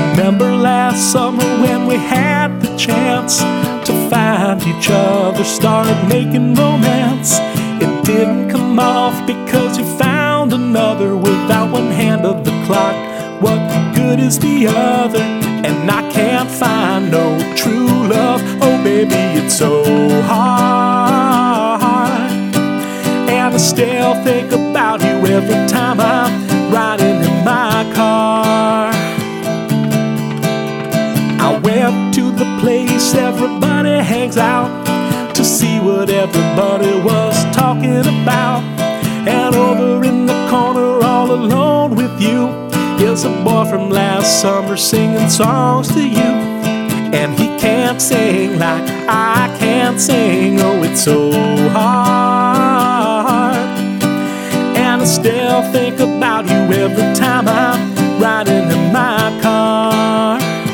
Remember last summer when we had the chance to find each other, started making romance. It didn't come off because you found another. Without one hand of the clock, what good is the other? And I can't find no true love. Oh baby, it's so hard. And I still think about you every time I'm riding in my car. I went to the place everybody hangs out to see what everybody was talking about. And over in the corner all alone with you is a boy from last summer singing songs to you. And he can't sing like I can't sing. Oh, it's so hard. And I still think about you every time I'm riding in my car.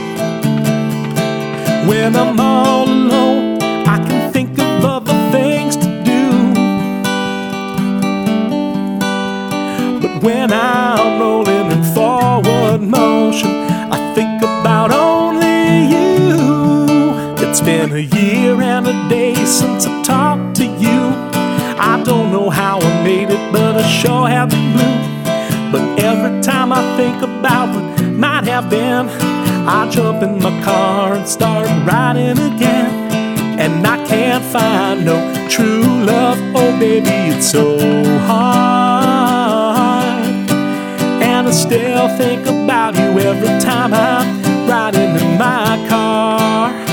When I'm all alone, I can think of other things to do. But when I'm rolling in forward motion, I think about only you. It's been a year and a day since I talked to you. I don't know how I made it, but I sure have been blue. But every time I think about what might have been, I jump in my car and start riding again. And I can't find no true love. Oh baby, it's so hard. And I still think about you every time I'm riding in my car.